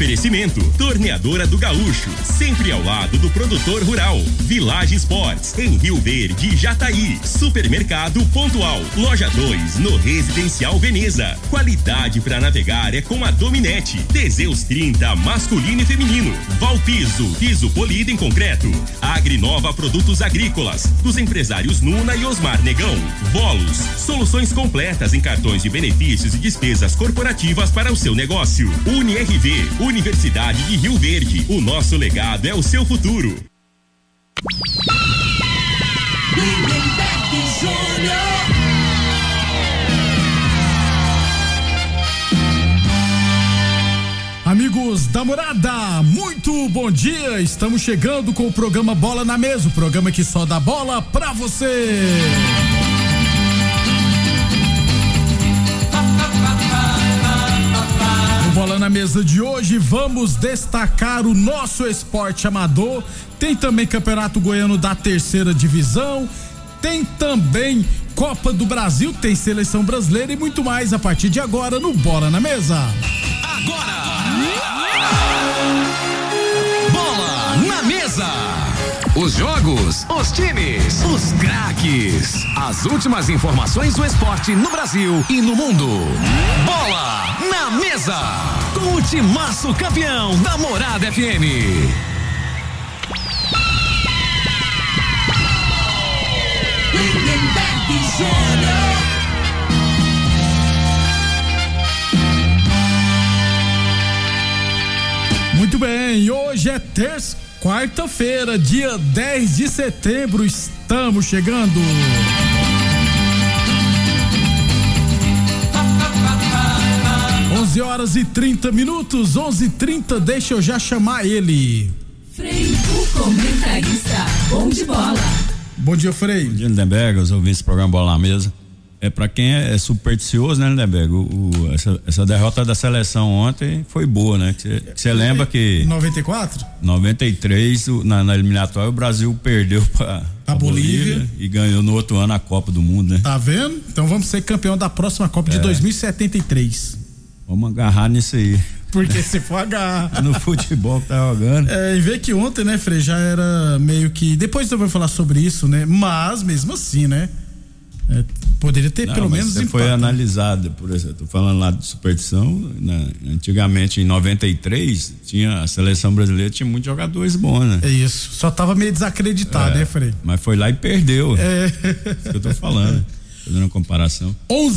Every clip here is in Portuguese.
Oferecimento: Torneadora do Gaúcho, sempre ao lado do produtor rural. Village Sports, em Rio Verde e Jataí. Supermercado Pontual. Loja 2, no Residencial Veneza. Qualidade para navegar é com a Dominete. Teseus 30, masculino e feminino. Valpiso, piso polido em concreto. Agrinova Produtos Agrícolas, dos empresários Nuna e Osmar Negão. Volos, soluções completas em cartões de benefícios e despesas corporativas para o seu negócio. UniRV, Universidade de Rio Verde. O nosso legado é o seu futuro. Amigos da Morada, muito bom dia. Estamos chegando com o programa Bola na Mesa, o programa que só dá bola pra você. No Bola na Mesa de hoje vamos destacar o nosso esporte amador. Tem também Campeonato Goiano da terceira divisão. Tem também Copa do Brasil, tem seleção brasileira e muito mais a partir de agora no Bola na Mesa. Agora, Bola na Mesa. Os jogos, os times, os craques. As últimas informações do esporte no Brasil e no mundo. Bola na Mesa. Com o timaço campeão da Morada FM. Muito bem, hoje é quarta-feira, dia 10 de setembro, estamos chegando. Horas e 30 minutos, 11:30, deixa eu já chamar ele. Frei, o comentarista, bom de bola. Bom dia, Frei. Bom dia, Lindenberg, os ouvintes do programa Bola na Mesa. Pra quem é supersticioso, né, Lindenberg? Essa derrota da seleção ontem foi boa, né? Você lembra que 93, na eliminatória, o Brasil perdeu pra Bolívia e ganhou no outro ano a Copa do Mundo, né? Tá vendo? Então vamos ser campeão da próxima Copa de 2073. Vamos agarrar nisso aí. Porque se for agarrar no futebol que tá jogando. E ver que ontem, né, Frei, já era meio que, depois eu vou falar sobre isso, né? Mas mesmo assim, né? Poderia ter pelo menos empate. Foi analisado, por exemplo, tô falando lá de superstição, né? Antigamente em 93 a seleção brasileira tinha muitos jogadores bons, né? É isso, só tava meio desacreditado, né, Frei? Mas foi lá e perdeu. Isso que eu tô falando. Fazendo uma comparação.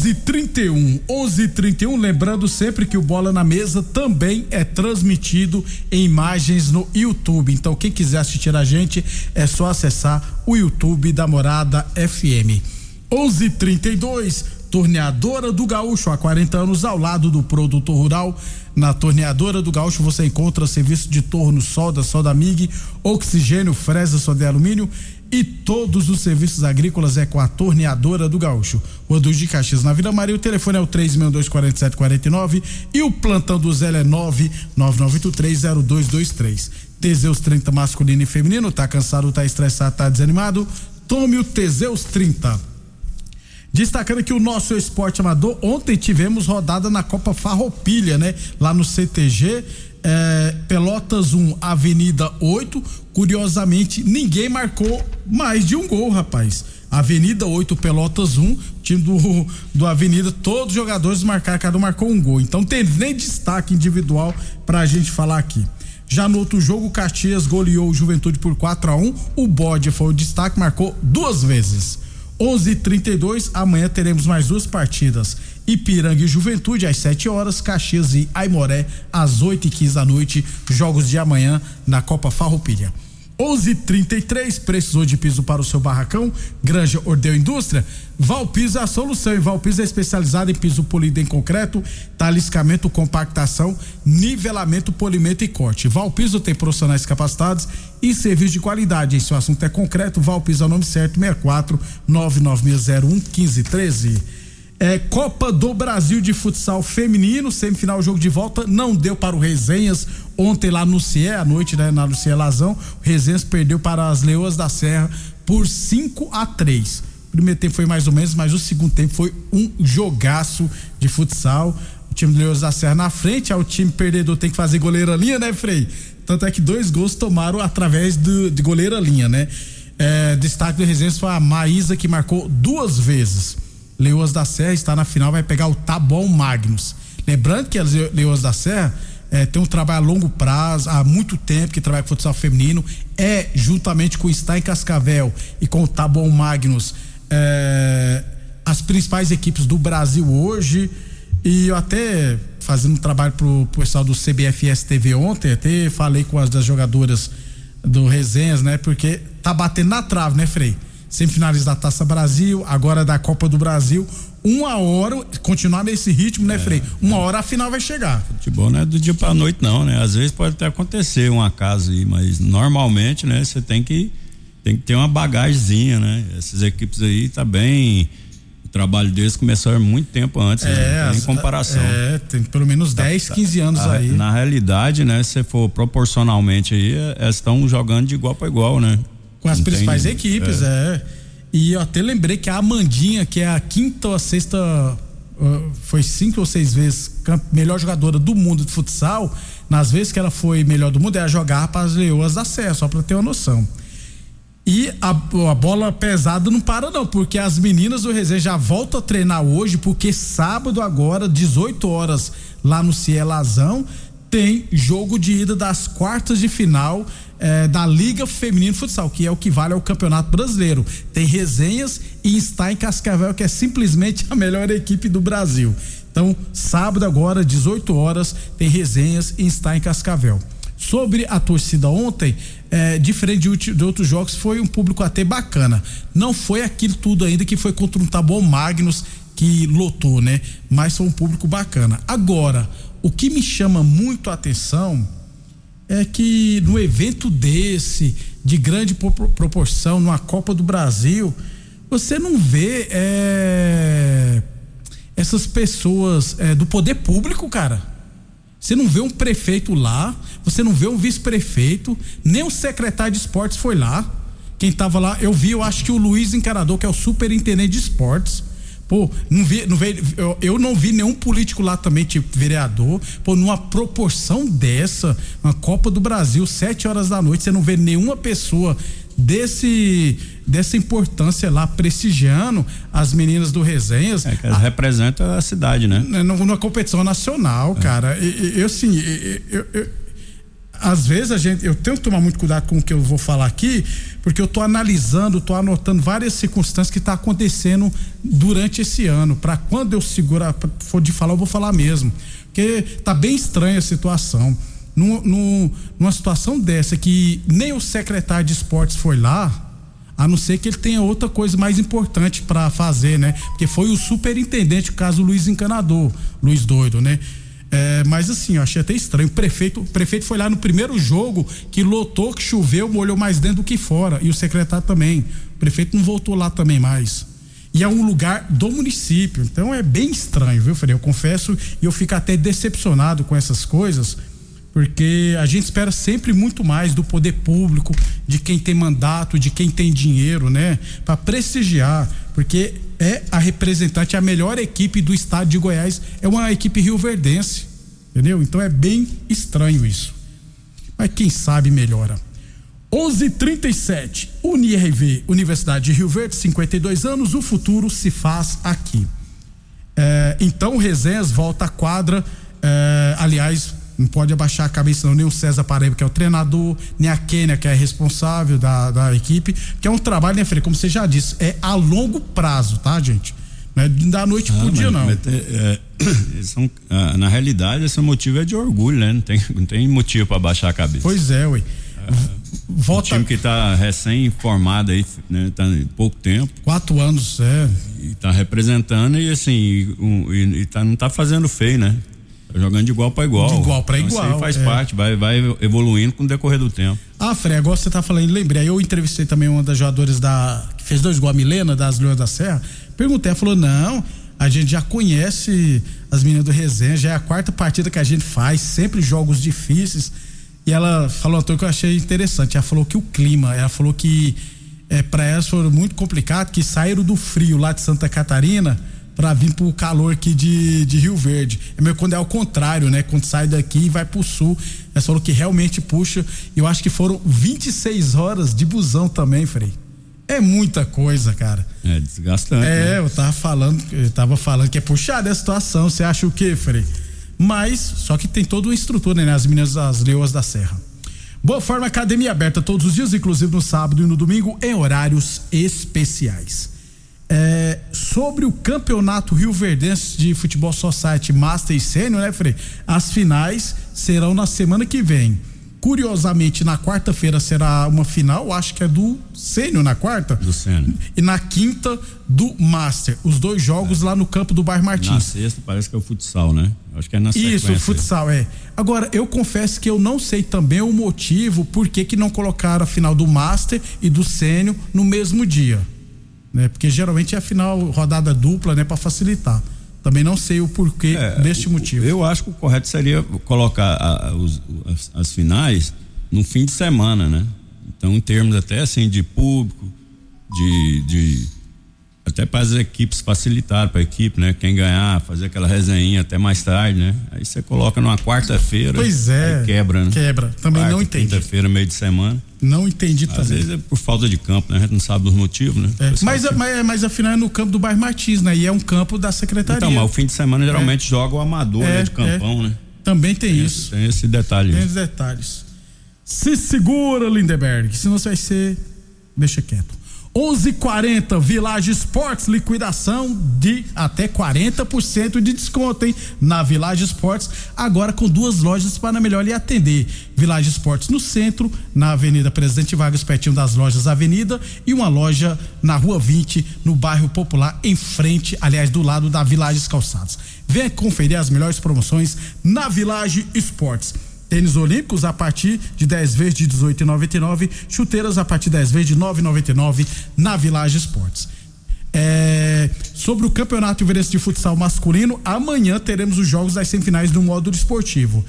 11:31, lembrando sempre que o Bola na Mesa também é transmitido em imagens no YouTube. Então quem quiser assistir a gente é só acessar o YouTube da Morada FM. 11:32, Torneadora do Gaúcho, há 40 anos ao lado do produtor rural. Na Torneadora do Gaúcho você encontra serviço de torno, solda MIG, oxigênio, fresa, solda de alumínio e todos os serviços agrícolas é com a Torneadora do Gaúcho. Rua dos de Caxias, na Vila Maria, o telefone é o 3624749 e o plantão do Zé é 999830223. Teseus 30 masculino e feminino, tá cansado, tá estressado, tá desanimado? Tome o Teseus 30. Destacando aqui o nosso esporte amador, ontem tivemos rodada na Copa Farroupilha, né? Lá no CTG, Pelotas 1, Avenida 8, curiosamente ninguém marcou mais de um gol, rapaz. Avenida 8, Pelotas 1, time do Avenida, todos os jogadores marcaram, cada um marcou um gol, então tem nem destaque individual pra gente falar aqui. Já no outro jogo, o Caxias goleou o Juventude por 4-1, o Bode foi o destaque, marcou 2 vezes. 11:32, amanhã teremos mais 2 partidas. Ipiranga e Juventude às 7 horas, Caxias e Aimoré às 8:15 da noite, jogos de amanhã na Copa Farroupilha. 11:33, precisou de piso para o seu barracão? Granja Ordeu Indústria? Valpiso é a solução, e Valpiso é especializado em piso polido em concreto, taliscamento, compactação, nivelamento, polimento e corte. Valpiso tem profissionais capacitados e serviço de qualidade. Se o assunto é concreto, Valpiso é o nome certo, 64-99601-1513. Copa do Brasil de futsal feminino, semifinal, jogo de volta, não deu para o Resenhas ontem lá no CIE, à noite, né, na Lucia Lazão. O Resenhas perdeu para as Leoas da Serra por 5-3. O primeiro tempo foi mais ou menos, mas o segundo tempo foi um jogaço de futsal. o time do Leões da Serra na frente, aí o time perdedor tem que fazer goleira linha, né, Frei? Tanto é que 2 gols tomaram através de goleira linha, né? Destaque do Resenha foi a Maísa, que marcou 2 vezes. Leões da Serra está na final, vai pegar o Taboão Magnus. Lembrando que as Leões da Serra tem um trabalho a longo prazo, há muito tempo que trabalha com futsal feminino, juntamente com o Stein Cascavel e com o Taboão Magnus, as principais equipes do Brasil hoje. E eu até fazendo um trabalho pro pessoal do CBFS TV ontem, até falei com as das jogadoras do Resenhas, né? Porque tá batendo na trave, né, Frei? Semifinais da Taça Brasil, agora da Copa do Brasil. 1 hora, continuar nesse ritmo, né, Frei? 1 hora a final vai chegar. Futebol não é do dia pra noite, não, né? Às vezes pode até acontecer um acaso aí, mas normalmente, né, você tem que ter uma bagagemzinha, né? Essas equipes aí tá bem. O trabalho deles começou há muito tempo antes, né? Em comparação. Tem pelo menos 10, 15 anos aí. Na realidade, né, se for proporcionalmente aí, elas estão jogando de igual para igual, né? Com as principais equipes, E eu até lembrei que a Amandinha, que é a 5ª ou 6ª, foi 5 ou 6 vezes melhor jogadora do mundo de futsal, nas vezes que ela foi melhor do mundo, ela jogava para as Leoas da Serra, só para ter uma noção. E a bola pesada não para não, porque as meninas do Resenha já voltam a treinar hoje, porque sábado agora, 18 horas, lá no Cielazão, tem jogo de ida das quartas de final da Liga Feminino Futsal, que é o que vale ao Campeonato Brasileiro. Tem Resenhas e está em Cascavel, que é simplesmente a melhor equipe do Brasil. Então, sábado agora, 18 horas, tem Resenhas e está em Cascavel. Sobre a torcida ontem, diferente de outros jogos, foi um público até bacana. Não foi aquilo tudo ainda que foi contra um Taboão Magnus que lotou, né? Mas foi um público bacana. Agora, o que me chama muito a atenção é que no evento desse, de grande proporção, numa Copa do Brasil, você não vê essas pessoas do poder público, cara. Você não vê um prefeito lá, você não vê um vice-prefeito, nem o secretário de esportes foi lá. Quem tava lá, eu acho que o Luiz Encarador, que é o superintendente de esportes. Pô, eu não vi nenhum político lá também, tipo vereador. Pô, numa proporção dessa, uma Copa do Brasil, 7 horas da noite, você não vê nenhuma pessoa dessa importância lá prestigiando as meninas do Resenhas. Que elas representam a cidade, né? Numa competição nacional, cara. Às vezes eu tenho que tomar muito cuidado com o que eu vou falar aqui, porque eu tô analisando, tô anotando várias circunstâncias que tá acontecendo durante esse ano, para quando eu for de falar, eu vou falar mesmo, porque tá bem estranha a situação. Numa situação dessa que nem o secretário de esportes foi lá, a não ser que ele tenha outra coisa mais importante para fazer, né? Porque foi o superintendente, o caso Luiz Encanador, Luiz Doido, né? Mas assim, eu achei até estranho. O prefeito foi lá no primeiro jogo, que lotou, que choveu, molhou mais dentro do que fora, e o secretário também. O prefeito não voltou lá também mais. E é um lugar do município, então é bem estranho, viu, Frei? Eu confesso, e eu fico até decepcionado com essas coisas, porque a gente espera sempre muito mais do poder público, de quem tem mandato, de quem tem dinheiro, né? Para prestigiar, porque é a representante, a melhor equipe do estado de Goiás, é uma equipe rioverdense, entendeu? Então é bem estranho isso. Mas quem sabe melhora. 11:37, UniRV, Universidade de Rio Verde, 52 anos, o futuro se faz aqui. Então o Resenhas volta à quadra, aliás, não pode abaixar a cabeça não, nem o César Paraíba, que é o treinador, nem a Kênia, que é responsável da equipe, que é um trabalho, né, Frei, como você já disse, é a longo prazo, tá, gente? Não é da noite pro dia, não. Na realidade, esse motivo é de orgulho, né? Não tem motivo para baixar a cabeça. Pois é, ué. O time que tá recém-formado aí, né? Tá em pouco tempo. 4 anos, E tá representando e assim, não tá fazendo feio, né? Jogando de igual para igual. De igual para então, igual. Isso aí faz parte, vai evoluindo com o decorrer do tempo. Frei, agora você tá falando, lembrei, aí eu entrevistei também uma das jogadoras que fez 2 gols, a Milena, das Leões da Serra. Perguntei, ela falou, não, a gente já conhece as meninas do Resenha, já é a 4ª partida que a gente faz, sempre jogos difíceis. E ela falou uma coisa que eu achei interessante, ela falou que o clima, ela falou que para elas foi muito complicado, que saíram do frio lá de Santa Catarina pra vir pro calor aqui de Rio Verde. É meio quando é ao contrário, né? Quando sai daqui e vai pro sul. É só que realmente puxa. Eu acho que foram 26 horas de busão também, Frei. É muita coisa, cara. É desgastante. Né? Eu tava falando que é puxada a situação. Você acha o quê, Frei? Mas, só que tem toda uma estrutura, né? As meninas das Leoas da Serra. Boa Forma Academia aberta todos os dias, inclusive no sábado e no domingo, em horários especiais. Sobre o campeonato rioverdense de futebol society Master e Sênior, né, Frei? As finais serão na semana que vem. Curiosamente, na quarta-feira será uma final, acho que é do Sênior na quarta. Do Sênior. E na quinta do Master. Os dois jogos lá no campo do Bairro Martins. Na sexta parece que é o futsal, né? Acho que é na sequência. Isso, o futsal, Agora, eu confesso que eu não sei também o motivo por que não colocaram a final do Master e do Sênior no mesmo dia, né? Porque geralmente é a final rodada dupla, né? Pra facilitar. Também não sei o porquê deste motivo. Eu acho que o correto seria colocar as finais no fim de semana, né? Então, em termos até assim de público, até para as equipes facilitar para a equipe, né? Quem ganhar, fazer aquela resenha até mais tarde, né? Aí você coloca numa quarta-feira. Pois é. Aí quebra, né? Quebra. Também não entendi. Quinta-feira, meio de semana. Não entendi também. Às vezes é por falta de campo, né? A gente não sabe dos motivos, né? Mas afinal é no campo do Bairro Martins, né? E é um campo da secretaria. Então, mas o fim de semana geralmente joga o amador, né? De campão, né? Também tem isso. Tem esse detalhe. Tem os detalhes. Se segura, Lindenberg, senão você vai ser... Deixa quieto. 11:40, Village Esportes, liquidação de até 40% de desconto, hein? Na Village Esportes, agora com 2 lojas para melhor lhe atender. Village Esportes no centro, na Avenida Presidente Vargas, pertinho das lojas Avenida, e uma loja na Rua 20, no bairro Popular, em frente, aliás, do lado da Village Calçados. Venha conferir as melhores promoções na Village Esportes. Tênis olímpicos a partir de 10 vezes de R$18,99, chuteiras a partir de 10 vezes de R$9,99 na Village Esportes. Sobre o Campeonato Rioverdense de Futsal Masculino, amanhã teremos os jogos das semifinais do módulo esportivo.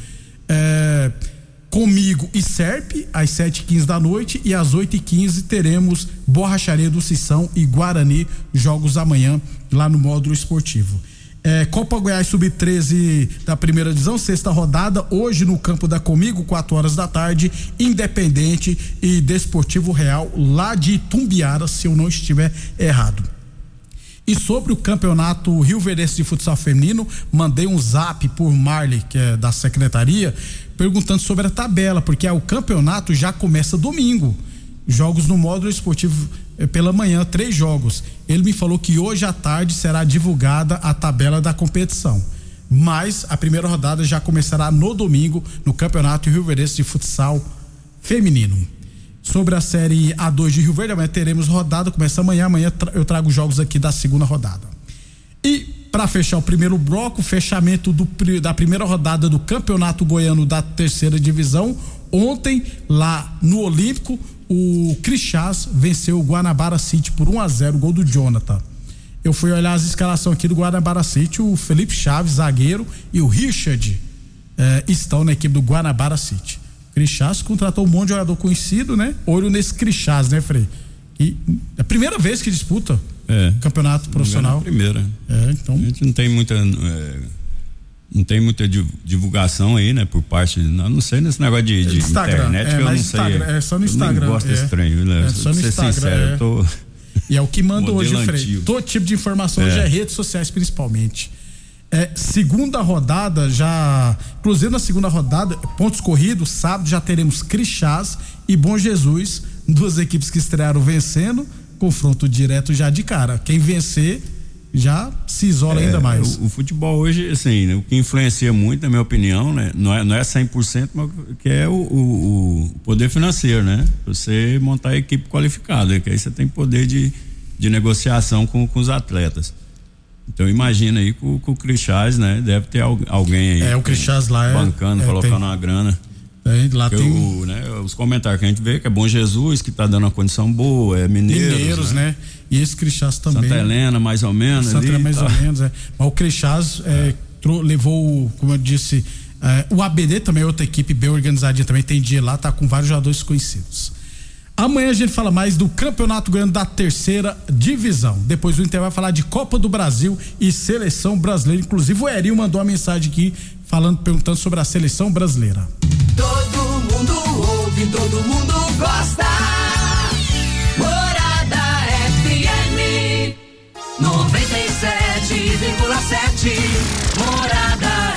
Comigo e Serpe, às 7h15 da noite, e às 8h15 teremos Borracharia do Sissão e Guarani, jogos amanhã lá no módulo esportivo. Copa Goiás Sub-13 da primeira divisão, sexta rodada, hoje no campo da Comigo, 4 da tarde, Independente e Desportivo Real, lá de Itumbiara, se eu não estiver errado. E sobre o campeonato rioverdense de futsal feminino, mandei um zap por Marley, que é da secretaria, perguntando sobre a tabela, porque o campeonato já começa domingo. Jogos no módulo esportivo pela manhã, 3 jogos. Ele me falou que hoje à tarde será divulgada a tabela da competição, mas a primeira rodada já começará no domingo no Campeonato Rioverdense de Futsal Feminino. Sobre a Série A2 de Rio Verde, amanhã teremos rodada, começa amanhã eu trago jogos aqui da segunda rodada. E para fechar o primeiro bloco, fechamento da primeira rodada do Campeonato Goiano da terceira divisão. Ontem, lá no Olímpico, o Crixás venceu o Guanabara City por 1-0, gol do Jonathan. Eu fui olhar as escalações aqui do Guanabara City, o Felipe Chaves, zagueiro, e o Richard estão na equipe do Guanabara City. O Crixás contratou um monte de jogador conhecido, né? Olho nesse Crixás, né, Frei? E é a primeira vez que disputa campeonato profissional. Primeira. Então... A gente não tem muita divulgação aí, né? Por parte, não sei nesse negócio de internet, que eu não sei. É só no Instagram. Eu não gosto desse trem, né? Só no Instagram. Sincero, E é o que manda hoje, Frei. Antigo. Todo tipo de informação hoje é redes sociais, principalmente. Segunda rodada, inclusive na segunda rodada, pontos corridos, sábado já teremos Crixás e Bom Jesus, 2 equipes que estrearam vencendo, confronto direto já de cara. Quem vencer já se isola ainda mais. O futebol hoje, assim, o que influencia muito, na minha opinião, né? Não é 100%, mas que é o poder financeiro, né? Você montar a equipe qualificada, que aí você tem poder de negociação com os atletas. Então imagina aí que o Crixás, né? Deve ter alguém aí. O Crixás lá bancando, colocando uma grana. Lá tem os comentários que a gente vê que é Bom Jesus que tá dando uma condição boa, Mineiros, né? E esse Crixás também. Santa Helena, mais ou menos. Santa Helena, mais ou menos, Mas o Crixás levou, como eu disse, o ABD também é outra equipe bem organizadinha, também tem dia lá, tá com vários jogadores conhecidos. Amanhã a gente fala mais do Campeonato Goiano da terceira divisão. Depois o Inter vai falar de Copa do Brasil e Seleção Brasileira. Inclusive o Erinho mandou uma mensagem aqui perguntando sobre a Seleção Brasileira. Todo mundo ouve, todo mundo gosta. Morada FM 97,7. Morada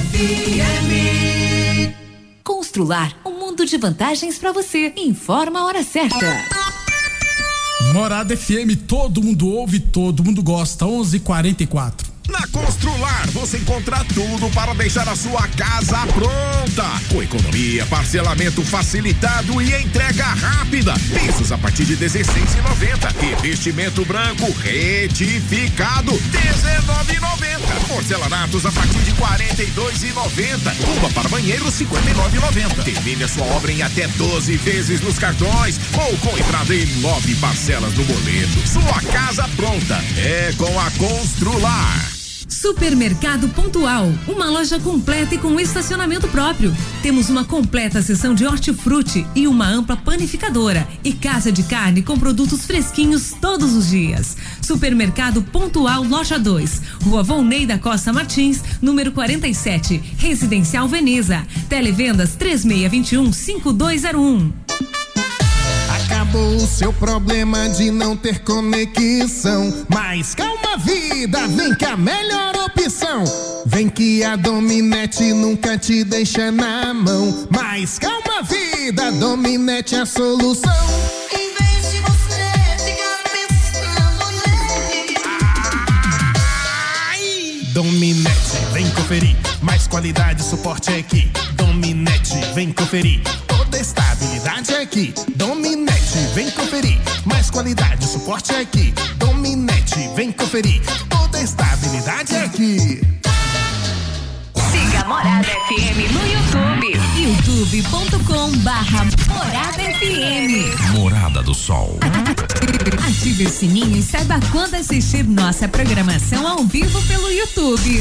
FM. Constrular um mundo de vantagens para você. Informa a hora certa. Morada FM, todo mundo ouve, todo mundo gosta. 11:44. Na Constrular você encontra tudo para deixar a sua casa pronta. Com economia, parcelamento facilitado e entrega rápida. Pisos a partir de R$16,90. Revestimento branco retificado R$19,90. Porcelanatos a partir de R$42,90. Cuba para banheiro R$59,90. Termine a sua obra em até 12 vezes nos cartões ou com entrada em 9 parcelas no boleto. Sua casa pronta é com a Constrular. Supermercado Pontual, uma loja completa e com estacionamento próprio. Temos uma completa seção de hortifruti e uma ampla panificadora e casa de carne com produtos fresquinhos todos os dias. Supermercado Pontual, loja 2, Rua Volney da Costa Martins, número 47, Residencial Veneza. Televendas 3621-5201. Acabou o seu problema de não ter conexão. Mas calma, vida, vem que a melhor opção. Vem que a Dominete nunca te deixa na mão. Mas calma, vida, Dominete é a solução. Em vez de você ficar pensando nele. Dominete, vem conferir. Mais qualidade e suporte é aqui. Dominete, vem conferir. Toda estabilidade é aqui. Dominete, vem conferir. Mais qualidade e suporte é aqui. Dominete, vem conferir. Toda estabilidade é aqui. Siga Morada FM no YouTube. youtube.com/Morada FM. Morada do Sol. Ative o sininho e saiba quando assistir nossa programação ao vivo pelo YouTube.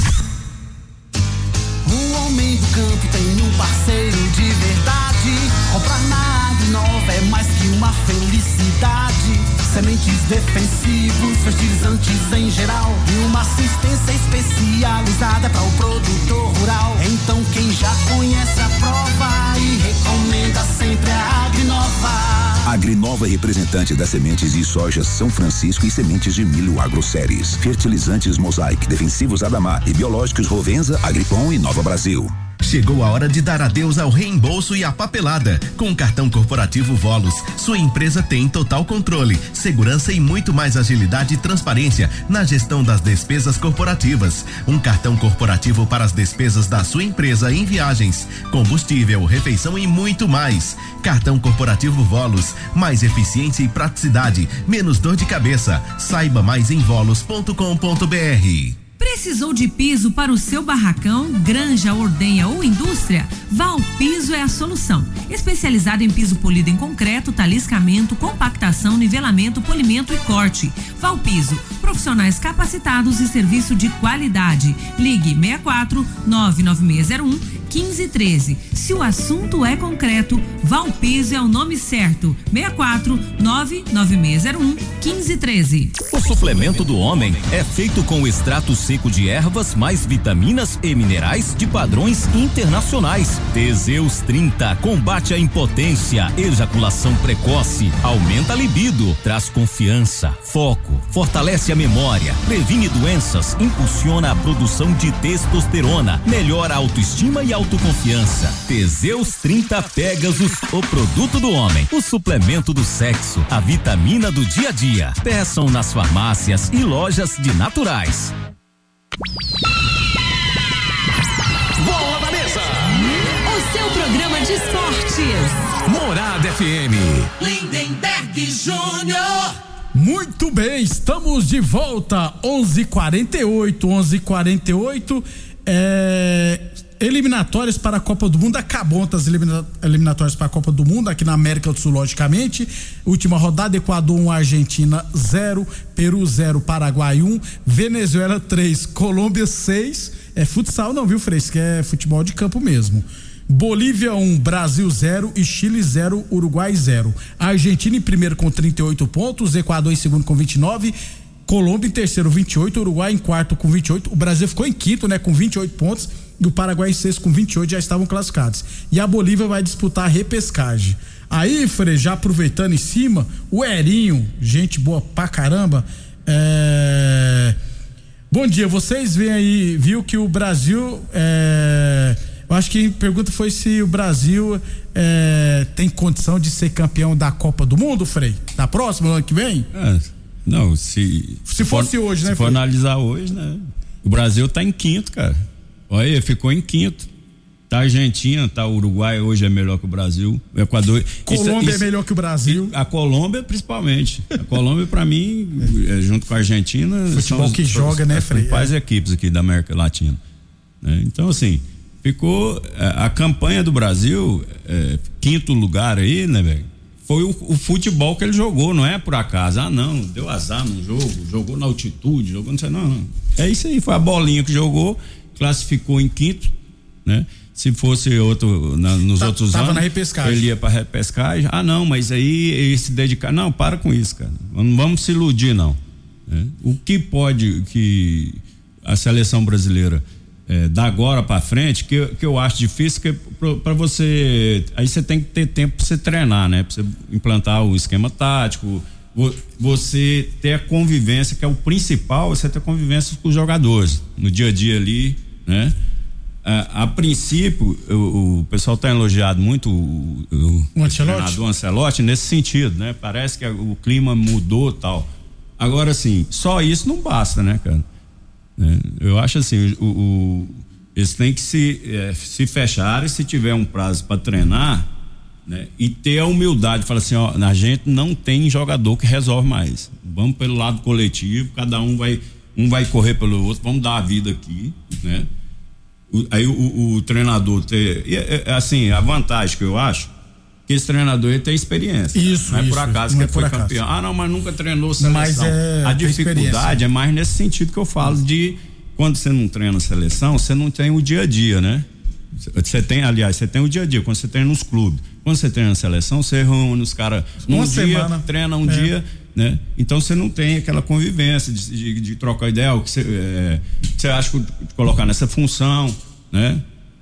O homem do campo tem um parceiro de verdade. Comprar na Agrinova é mais que uma felicidade. Sementes defensivos, fertilizantes em geral e uma assistência especializada para o produtor rural. Então quem já conhece a prova e recomenda sempre a Agrinova. Agrinova é representante das sementes de soja São Francisco e sementes de milho Agroceres. Fertilizantes Mosaic, defensivos Adamar e biológicos Rovenza, Agripom e Nova Brasil. Chegou a hora de dar adeus ao reembolso e à papelada. Com o cartão corporativo Volos, sua empresa tem total controle, segurança e muito mais agilidade e transparência na gestão das despesas corporativas. Um cartão corporativo para as despesas da sua empresa em viagens, combustível, refeição e muito mais. Cartão corporativo Volos, mais eficiência e praticidade, menos dor de cabeça. Saiba mais em volos.com.br. Precisou de piso para o seu barracão, granja, ordenha ou indústria? Valpiso é a solução. Especializado em piso polido em concreto, taliscamento, compactação, nivelamento, polimento e corte. Valpiso, profissionais capacitados e serviço de qualidade. Ligue 64 99601 1513. Se o assunto é concreto, Valpiso é o nome certo. 64 99601 1513. O suplemento do homem é feito com extrato seco de ervas mais vitaminas e minerais de padrões internacionais. Teseus 30 combate a impotência, ejaculação precoce, aumenta a libido, traz confiança, foco, fortalece a memória, previne doenças, impulsiona a produção de testosterona, melhora a autoestima e autoconfiança. Teseus 30 Pegasus, o produto do homem, o suplemento do sexo, a vitamina do dia a dia. Peçam nas farmácias e lojas de naturais. Bola na mesa. O seu programa de esportes. Morada FM. Lindenberg Júnior. Muito bem, estamos de volta. 11:48. Eliminatórias para a Copa do Mundo. Acabou as eliminatórias para a Copa do Mundo aqui na América do Sul, logicamente. Última rodada: Equador 1, Argentina 0, Peru 0, Paraguai 1, Venezuela 3, Colômbia 6. É futsal não, viu, Fresco? É futebol de campo mesmo. Bolívia 1, Brasil 0 e Chile 0, Uruguai 0. A Argentina em primeiro com 38 pontos, Equador em segundo com 29, Colômbia em terceiro 28, Uruguai em quarto com 28. O Brasil ficou em quinto, né, com 28 pontos, e o Paraguai em sexto com 28, já estavam classificados. E a Bolívia vai disputar a repescagem. Aí, Frei, já aproveitando em cima, o Erinho, gente boa pra caramba. Bom dia, vocês veem aí, viu que o Brasil, eu acho que a pergunta foi se o Brasil tem condição de ser campeão da Copa do Mundo, Frei? Da próxima, no ano que vem? Não, se fosse hoje, né? Se for analisar hoje, né? O Brasil tá em quinto, cara. Olha, ficou em quinto. Tá a Argentina, tá o Uruguai, hoje é melhor que o Brasil. O Equador. Colômbia é melhor que o Brasil. A Colômbia, principalmente. A Colômbia, pra mim, junto com a Argentina. Futebol que joga, né, Frei? As principais equipes aqui da América Latina. Então, assim, ficou. A campanha do Brasil, quinto lugar aí, né, velho? Foi o futebol que ele jogou, não é por acaso. Não, deu azar no jogo, jogou na altitude, jogou não sei, não. É isso aí, foi a bolinha que jogou, classificou em quinto, né? Se fosse outro, nos outros anos, na repescagem. Ele ia pra repescagem. Não, mas aí ele se dedicar. Não, para com isso, cara. Não vamos se iludir, não. O que pode que a seleção brasileira da agora para frente, que eu acho difícil, que para você, aí você tem que ter tempo para você treinar, né? Para você implantar o esquema tático, você ter a convivência, que é o principal, você ter convivência com os jogadores no dia a dia ali, né? A princípio, o pessoal está elogiado muito o treinador Ancelotti nesse sentido, né? Parece que o clima mudou, tal. Agora, assim, só isso não basta, né, cara? Eu acho assim, eles têm que se fecharem, se tiver um prazo para treinar, né? E ter a humildade de falar assim, ó, a gente não tem jogador que resolve mais. Vamos pelo lado coletivo, cada um vai correr pelo outro, vamos dar a vida aqui, né? Aí o treinador assim, a vantagem que eu acho, que esse treinador ele tem experiência. Isso, não é por acaso que ele foi campeão. Não, mas nunca treinou seleção. Mas a dificuldade é mais nesse sentido que eu falo, de quando você não treina seleção, você não tem o dia a dia, né? Você tem o dia a dia quando você treina nos clubes. Quando você treina na seleção, você reúne os caras num dia, semana. Treina um dia, né? Então você não tem aquela convivência de trocar ideia, o que você acha que colocar nessa função, né?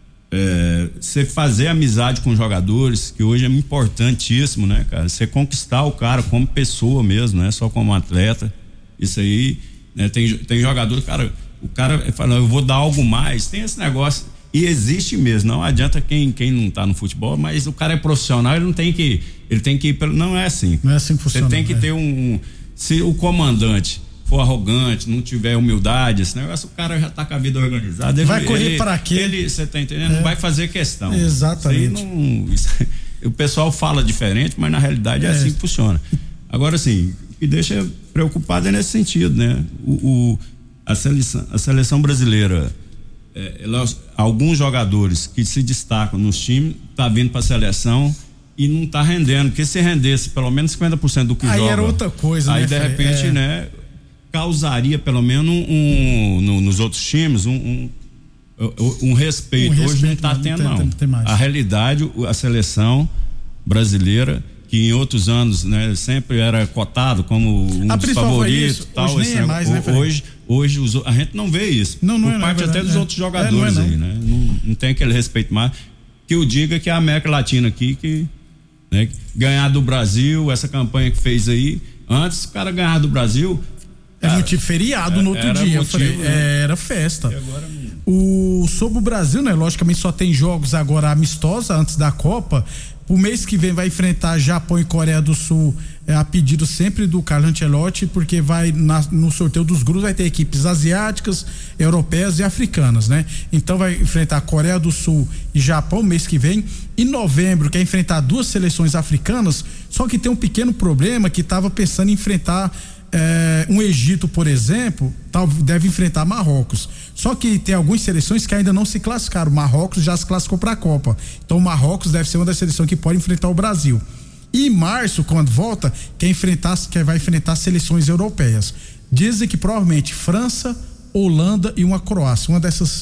Você fazer amizade com os jogadores, que hoje é importantíssimo, né, cara? Você conquistar o cara como pessoa mesmo, não é só como atleta. Isso aí, né? Tem jogador, cara, o cara fala, eu vou dar algo mais, tem esse negócio, e existe mesmo, não adianta quem não tá no futebol, mas o cara é profissional, ele tem que ir pelo, não é assim. Não é assim que funciona. Você tem que ter se o comandante for arrogante, não tiver humildade, esse negócio, o cara já tá com a vida organizada. Vai correr para quê? Você tá entendendo? Não vai fazer questão. Exatamente. O pessoal fala diferente, mas na realidade é assim que funciona. Agora, assim, o que deixa preocupado é nesse sentido, né? A seleção brasileira, alguns jogadores que se destacam nos times, tá vindo pra seleção e não tá rendendo, porque se rendesse pelo menos 50% do que joga. Aí era outra coisa, aí, né? Aí de repente, né? Causaria pelo menos nos outros times um respeito. Hoje não está tendo, não. A realidade, a seleção brasileira, que em outros anos, né, sempre era cotado como um dos favoritos, tal. Hoje nem é mais, né, hoje a gente não vê isso. Por parte até dos outros jogadores aí, né? Não tem aquele respeito mais. Que eu diga que a América Latina aqui, que, né, ganhar do Brasil, essa campanha que fez aí, antes o cara ganhar do Brasil, era motivo feriado no outro dia. Motivo, era festa. Sobre o Brasil, né? Logicamente só tem jogos agora amistosos antes da Copa. O mês que vem vai enfrentar Japão e Coreia do Sul, a pedido sempre do Carlo Ancelotti, porque vai no sorteio dos grupos vai ter equipes asiáticas, europeias e africanas, né? Então vai enfrentar Coreia do Sul e Japão mês que vem. Em novembro quer enfrentar duas seleções africanas, só que tem um pequeno problema, que estava pensando em enfrentar um Egito, por exemplo, deve enfrentar Marrocos. Só que tem algumas seleções que ainda não se classificaram. Marrocos já se classificou para a Copa. Então o Marrocos deve ser uma das seleções que pode enfrentar o Brasil. E em março, quando volta, vai enfrentar seleções europeias. Dizem que provavelmente França, Holanda e uma Croácia. Uma dessas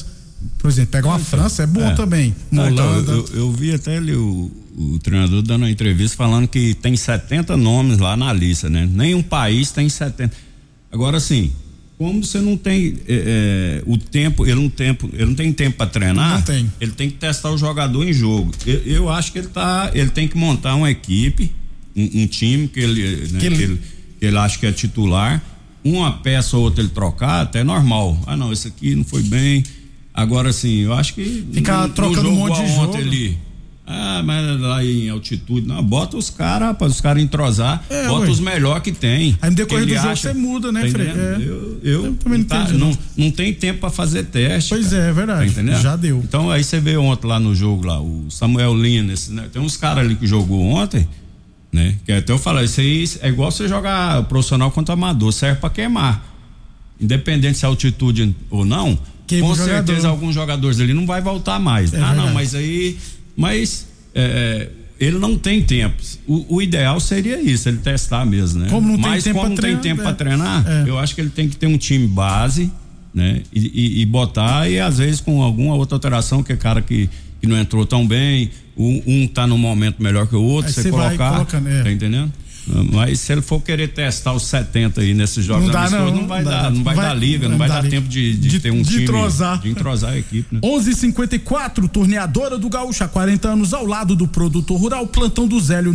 por exemplo, pegar uma França é bom também. Holanda. Eu vi até ali o treinador dando uma entrevista falando que tem 70 nomes lá na lista, né? Nenhum país tem 70. Agora, assim, como você não tem o tempo, ele não tem tempo para treinar, ele tem que testar o jogador em jogo. Eu acho que ele tem que montar uma equipe, um time que ele acha que é titular, uma peça ou outra ele trocar, até é normal. Ah, não, esse aqui não foi bem. Agora, assim, eu acho que ficar trocando um monte de jogo ali. Mas lá em altitude, não, bota os caras, rapaz, os caras entrosar, bota os melhores que tem. Aí no decorrer do jogo você muda, né, Frei? Eu também não tem tempo pra fazer teste. Pois é verdade. Tá entendendo? Já deu. Então aí você vê ontem lá no jogo lá, o Samuel Lines, né? Tem uns caras ali que jogou ontem, né? Que até eu falei, isso aí é igual você jogar profissional contra amador, serve pra queimar. Independente se é altitude ou não, com certeza alguns jogadores ali não vai voltar mais. Não, mas aí. Mas ele não tem tempo. O ideal seria isso, ele testar mesmo, né? Como não tem tempo para treinar, eu acho que ele tem que ter um time base, né? E botar, e às vezes com alguma outra alteração, que é cara que não entrou tão bem, um tá num momento melhor que o outro, você colocar, tá entendendo? Mas se ele for querer testar os 70 aí nesses jogos, não vai dar liga, não vai dar tempo de ter um time, de entrosar a equipe, né? 11:54, Torneadora do Gaúcho, há 40 anos ao lado do produtor rural, plantão do Zélio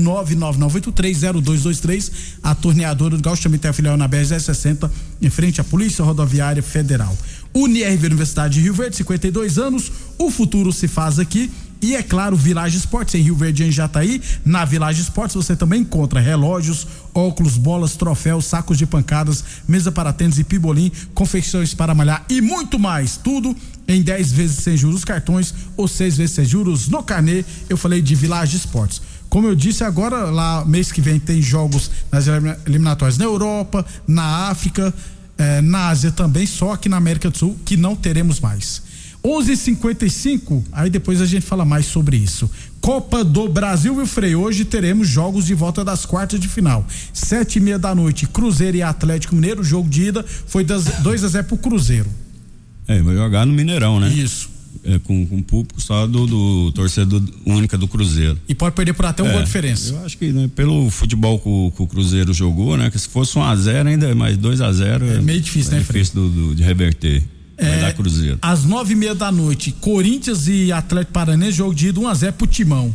999830223. A Torneadora do Gaúcho também tem a filial na BR-060, em frente à Polícia Rodoviária Federal. UniRV Universidade de Rio Verde, 52 anos, o futuro se faz aqui. E é claro, Village Esportes em Rio Verde, em Jataí. Na Village Esportes você também encontra relógios, óculos, bolas, troféus, sacos de pancadas, mesa para tênis e pibolim, confecções para malhar e muito mais. Tudo em 10 vezes sem juros cartões ou 6 vezes sem juros no carnê. Eu falei de Village Esportes. Como eu disse, agora lá mês que vem tem jogos nas eliminatórias na Europa, na África, na Ásia também, só que na América do Sul que não teremos mais. 11:55, aí depois a gente fala mais sobre isso. Copa do Brasil, viu, Frei? Hoje teremos jogos de volta das quartas de final. 7:30 da noite, Cruzeiro e Atlético Mineiro. O jogo de ida foi 2-0 pro Cruzeiro. Vai jogar no Mineirão, né? Isso. Com público só do torcedor única do Cruzeiro. E pode perder por até um gol de diferença. Eu acho que, né, pelo futebol que o Cruzeiro jogou, né? Que se fosse 1-0 ainda, mais 2-0 é meio difícil, né, Frei? Difícil de reverter. Vai dar Cruzeiro. Às 9:30 da noite, Corinthians e Atlético Paranaense, jogo de ida 1-0 pro Timão.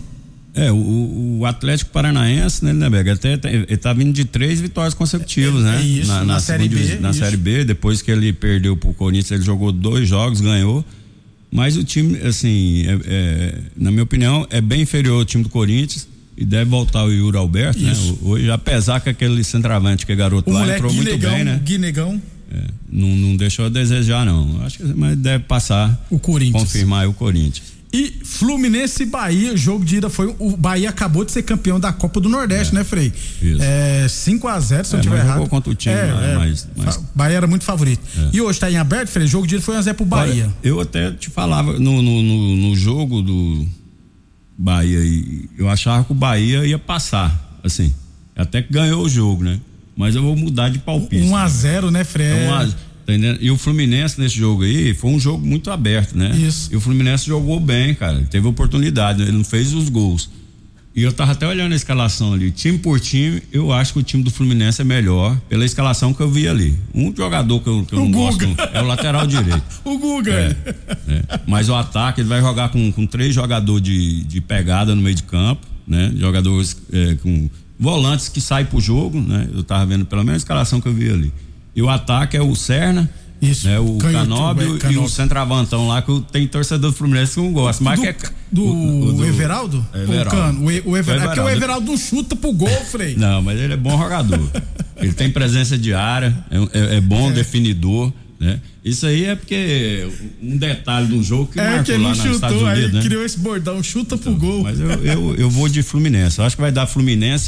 O Atlético Paranaense, né, Lindeberg, ele tá vindo de 3 vitórias consecutivas, né? Isso, na Série B. Na Série B, depois que ele perdeu pro Corinthians, ele jogou 2 jogos, ganhou. Mas o time, assim, na minha opinião, é bem inferior ao time do Corinthians. E deve voltar o Yuri Alberto, né? Hoje, apesar que aquele centroavante que é garoto lá entrou muito bem, né? Guinegão. Não deixou a desejar, não. Acho que mas deve passar. O Corinthians. Confirmar o Corinthians. E Fluminense e Bahia, jogo de ida foi. O Bahia acabou de ser campeão da Copa do Nordeste, né, Frei? Isso. 5-0, se eu tiver errado. Jogou contra o time, mas Bahia era muito favorito. E hoje tá em aberto, Frei? Jogo de ida foi 1-0 pro Bahia. Olha, eu até te falava no jogo do Bahia, eu achava que o Bahia ia passar, assim. Até que ganhou o jogo, né? Mas eu vou mudar de palpite. 1-0, né, Fred? Tá entendendo? E o Fluminense nesse jogo aí foi um jogo muito aberto, né? Isso. E o Fluminense jogou bem, cara. Ele teve oportunidade, ele não fez os gols. E eu tava até olhando a escalação ali, time por time, eu acho que o time do Fluminense é melhor pela escalação que eu vi ali. Um jogador que eu não gosto é o lateral direito. O Guga. Mas o ataque, ele vai jogar com 3 jogadores de pegada no meio de campo, né? Jogadores com volantes que saem pro jogo, né? Eu tava vendo pelo menos a escalação que eu vi ali. E o ataque é o Serna, isso, né? O Canóbio e o centroavantão lá, que tem torcedor do Fluminense que não gosta. Mas do Everaldo? Everaldo. O Everaldo. Porque o Everaldo não chuta pro gol, Frei. Não, mas ele é bom jogador. Ele tem presença de área, é bom definidor, né? Isso aí é porque um detalhe do jogo que marcou lá nos Estados Unidos, né? Criou esse bordão, chuta pro gol. Mas eu vou de Fluminense. Eu acho que vai dar Fluminense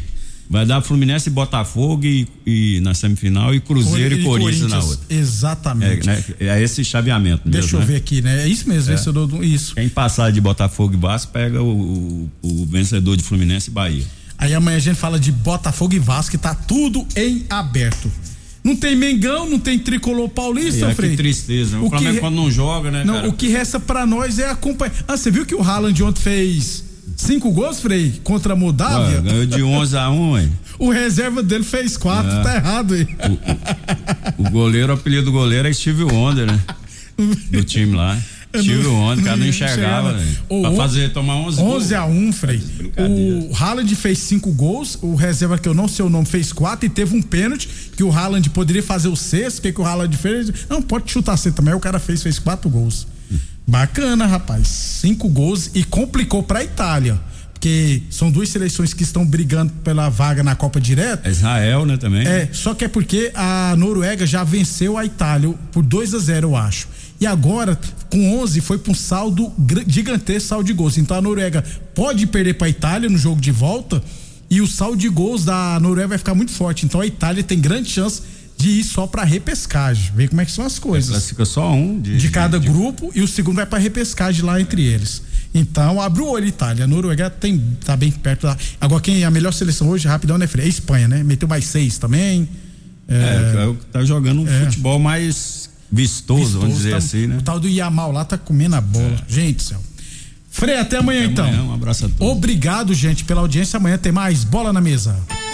e Botafogo e na semifinal e Cruzeiro e Corinthians na outra. Exatamente. É esse chaveamento mesmo. Deixa eu ver aqui, né? É isso mesmo, vencedor isso. Quem passar de Botafogo e Vasco pega o vencedor de Fluminense e Bahia. Aí amanhã a gente fala de Botafogo e Vasco, que tá tudo em aberto. Não tem Mengão, não tem Tricolor Paulista, Frei. Que tristeza. O Flamengo quando não joga, né, cara? O que resta pra nós é acompanhar. Você viu que o Haaland ontem fez 5 gols, Frei? Contra a Moldávia? Ganhou de 11-1, hein? O reserva dele fez 4, tá errado aí. O goleiro, o apelido do goleiro é Steve Wonder, né? Do time lá. Steve Wonder, o cara não enxergava, né? Pra tomar 11 gols. 11-1, Frei. O Haaland fez 5 gols, o reserva que eu não sei o nome fez 4 e teve um pênalti que o Haaland poderia fazer o sexto. O que o Haaland fez? Não, pode chutar você também. O cara fez 4 gols. Bacana, rapaz. 5 gols e complicou pra Itália. Porque são 2 seleções que estão brigando pela vaga na Copa direta. Israel, né, também. Só que é porque a Noruega já venceu a Itália por 2-0, eu acho. E agora, com 11, foi para um saldo gigantesco, saldo de gols. Então a Noruega pode perder para a Itália no jogo de volta e o saldo de gols da Noruega vai ficar muito forte. Então a Itália tem grande chance de ir só para repescagem. Ver como é que são as coisas. Classifica só um de cada grupo e o segundo vai para repescagem lá entre eles. Então abre o olho, Itália. A Noruega tá bem perto lá. Agora quem é a melhor seleção hoje, rapidão, né, Frei? É a Espanha, né? Meteu mais 6 também. Tá jogando um futebol mais vistoso, vamos dizer assim, né? O tal do Yamal lá tá comendo a bola. Gente do céu. Frei, até amanhã então. Um abraço a todos. Obrigado, gente, pela audiência. Amanhã tem mais Bola na Mesa.